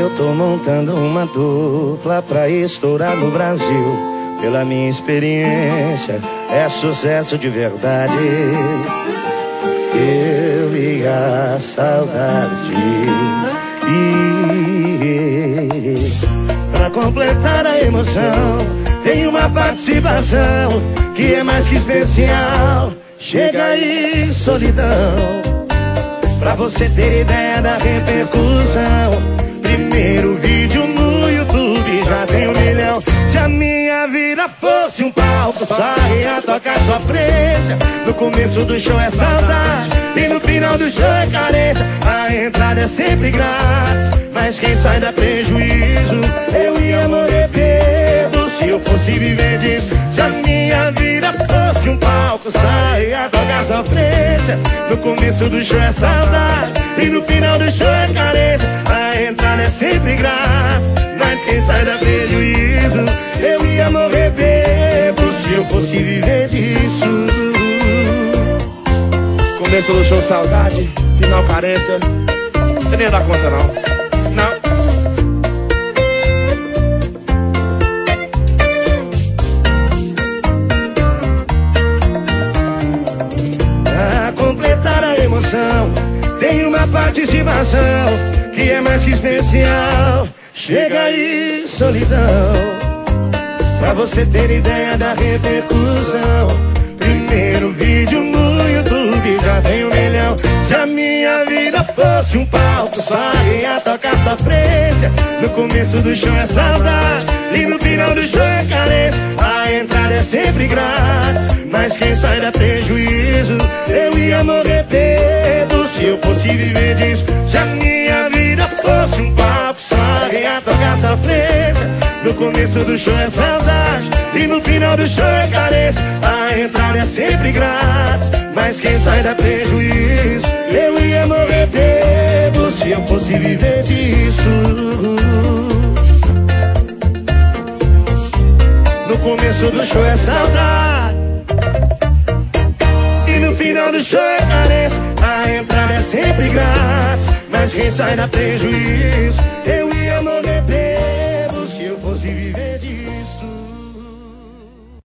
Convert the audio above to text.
eu tô montando uma dupla pra estourar no Brasil. Pela minha experiência, é sucesso de verdade. Eu e a saudade. Pra completar a emoção, tem uma participação que é mais que especial. Chega aí, solidão, pra você ter ideia da repercussão. Primeiro vídeo no YouTube já tem 1 milhão. Se a minha vida fosse um palco, só ia tocar sofrência. No começo do show é saudade e no final do show é carência. A entrada é sempre grátis, mas quem sai dá prejuízo. Eu ia morrer bêbado se eu fosse viver disso. Se a minha vida fosse um palco, só ia tocar sofrência. No começo do show é saudade e no final do show é carência. A entrada é sempre grátis, mas quem sai dá prejuízo. Eu ia morrer bêbado se eu fosse viver disso. Começo do show saudade, final carência. Você nem ia dar conta não. Não. Pra completar a emoção, tem uma participação que é mais que especial. Chega aí, solidão, pra você ter ideia da repercussão. Primeiro vídeo no YouTube já tem 1 milhão. Se a minha vida fosse um palco, só ia tocar sofrência. No começo do show é saudade e no final do show é carência. A entrada é sempre grátis, mas quem sai dá prejuízo. Eu ia morrer bêbado se eu fosse viver disso. Se a minha vida fosse um palco, só ia tocar sofrência. No começo do show é saudade e no final do show é carência. A entrada é sempre grátis, mas quem sai dá prejuízo. Eu ia morrer bêbado se eu fosse viver disso. No começo do show é saudade e no final do show é carência. A entrada é sempre grátis, mas quem sai dá prejuízo. Eu